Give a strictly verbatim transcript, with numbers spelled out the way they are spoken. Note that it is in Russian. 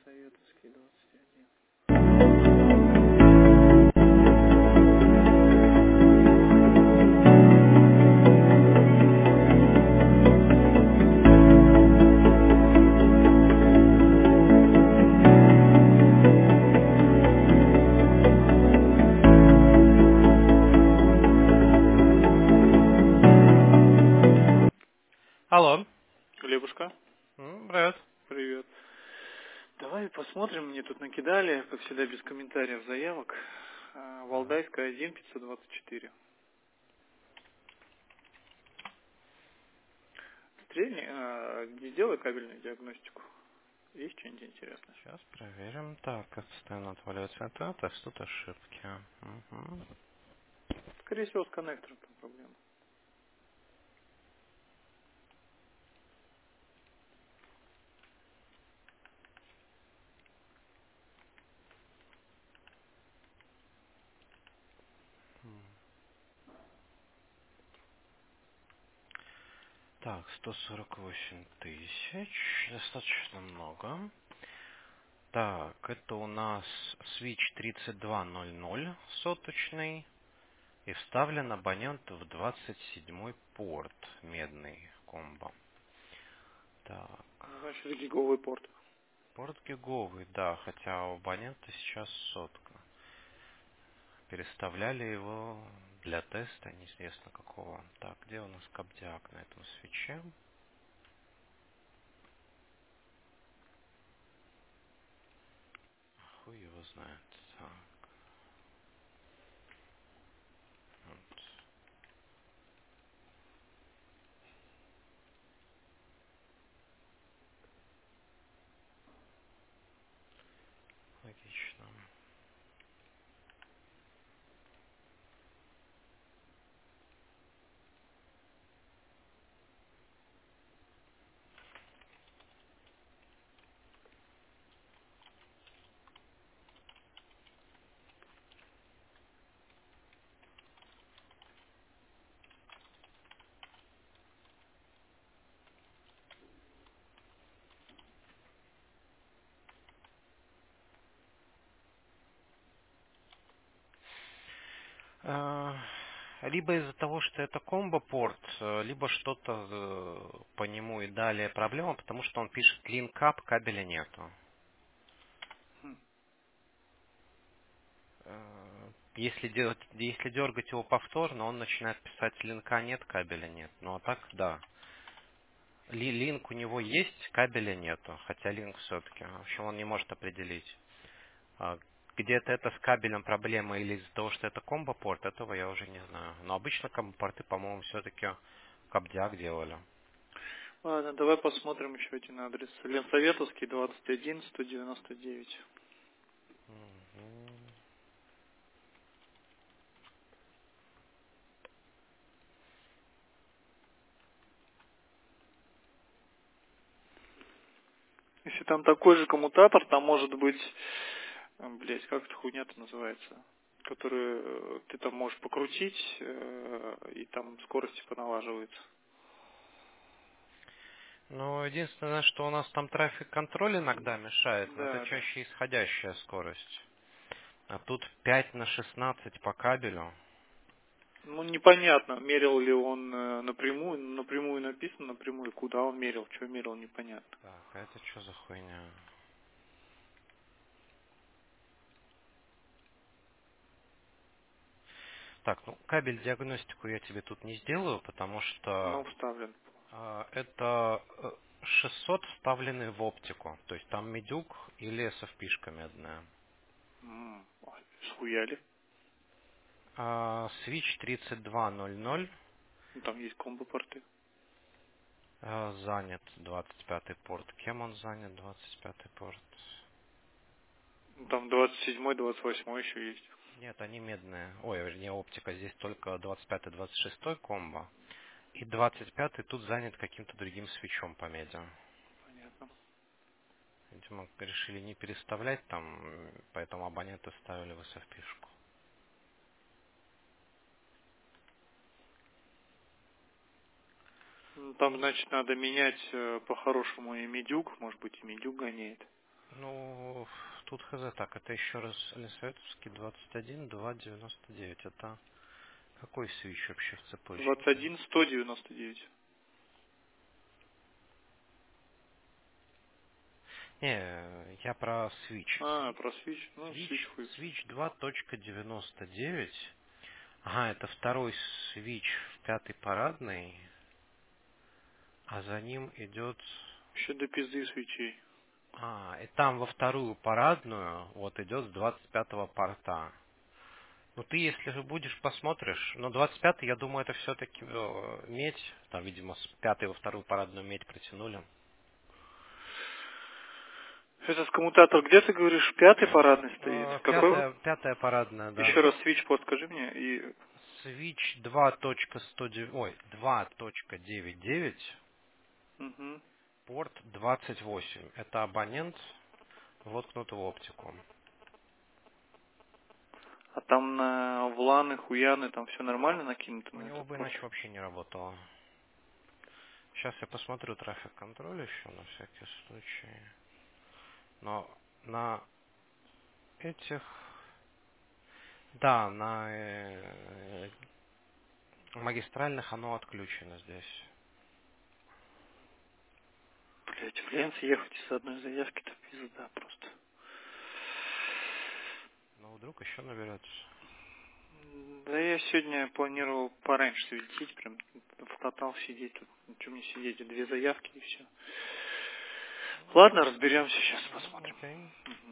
Советовский, двадцать один. Алло. Глебушка, М, Привет. привет. Давай посмотрим, мне тут накидали, как всегда, без комментариев заявок. А, Да. Валдайская один, пятьсот двадцать четыре. Стрельни, а, не делай кабельную диагностику. Есть что-нибудь интересное? Сейчас проверим. Так, как постоянно отваливается интернет, а тут ошибки. Мгм. Скорее всего, с коннектором там проблема. Так, сто сорок восемь тысяч. Достаточно много. Так, это у нас свич тридцать два ноль ноль соточный. И вставлен абонент в двадцать седьмой порт медный комбо. Так. Ну, значит, гиговый порт. Порт гиговый, да, хотя у абонента сейчас сотка. Переставляли его для теста, неизвестно какого. Так, где у нас кабдиак на этом свече? Хуй его знает. Так, вот, логично. А, Либо из-за того, что это комбо-порт, э, либо что-то э, по нему и далее проблема, потому что он пишет link up, кабеля нету. Хм. Э, Если делать, если дергать его повторно, он начинает писать линка нет, кабеля нет. Ну а так, да. Ли- Линк у него есть, кабеля нету, хотя линк все-таки. В общем, он не может определить. А, Где-то это с кабелем проблема или из-за того, что это комбо-порт, этого я уже не знаю. Но обычно комбо-порты, по-моему, все-таки кабдиак делали. Ладно, давай посмотрим еще один адрес. Ленсоветовский, двадцать один, сто девяносто девять. Мгм. Если там такой же коммутатор, там может быть, э, блять, как эта хуйня-то называется, которую э, ты там можешь покрутить, э, и там скорости поналаживаются. Ну, единственное, что у нас там трафик контроль иногда мешает, но это Да, да. чаще исходящая скорость. А тут пять на шестнадцать по кабелю. Ну, непонятно, мерил ли он э, напрямую, напрямую написано, напрямую, куда он мерил, что мерил, непонятно. Так, а это что за хуйня? Так, ну кабель диагностику я тебе тут не сделаю, потому Но что вставлен. а, это э, шестьсот вставленный в оптику. То есть там медюк или эс эф пи-шка медная. М, ой, схуяли. А, свич тридцать два ноль ноль Ну, там есть комбо-порты. а, занят двадцать пятый порт. Кем он занят, двадцать пятый порт? Ну, там двадцать седьмой, двадцать восьмой еще есть. Нет, они медные. Ой, вернее, оптика. Здесь только двадцать пятый двадцать шестой комбо. И двадцать пятый тут занят каким-то другим свечом по медиа. Понятно. Видимо, решили не переставлять там, м, поэтому абоненты ставили в эс эф пи-шку. Ну, там, значит, надо менять э, по-хорошему и медюк, может быть, и медюк гоняет. Ну, тут хз. Так, это еще раз Елисаветовский двадцать один два девяносто девять. Это какой свич вообще в цепочке? двадцать один сто девяносто девять. Не, я про свич. А, про свич. Ну, Свич, свич хуй. свич два точка девяносто девять. Ага, это второй свич в пятой парадной. А за ним идет... Еще до пизды свечей. А, и там во вторую парадную вот идет с двадцать пятого порта. Ну ты, если же будешь, посмотришь. Но двадцать пятый, я думаю, это все-таки э, медь. Там, видимо, с пятой во вторую парадную медь протянули. Этот коммутатор где ты говоришь? Пятый парадный стоит? Э, Какой? пятая, пятая парадная, да. Еще раз свич порт скажи мне. И... Свич два точка сто девять, ой, два точка девяносто девять, Угу. порт двадцать восемь. Это абонент, воткнут в оптику. А там на вланы, хуяны, там все нормально накинуто У на него этот бы порт? иначе вообще не работало. Сейчас я посмотрю трафик контроль еще на всякий случай. Но на этих... Да, на э, магистральных оно отключено здесь. Блять, в Ленц ехать из одной заявки-то пизда просто. Но вдруг еще наберется. Да я сегодня планировал пораньше свинтить, прям в катал сидеть тут. Что мне сидеть, две заявки и все. Ладно, разберемся, сейчас посмотрим. Окей.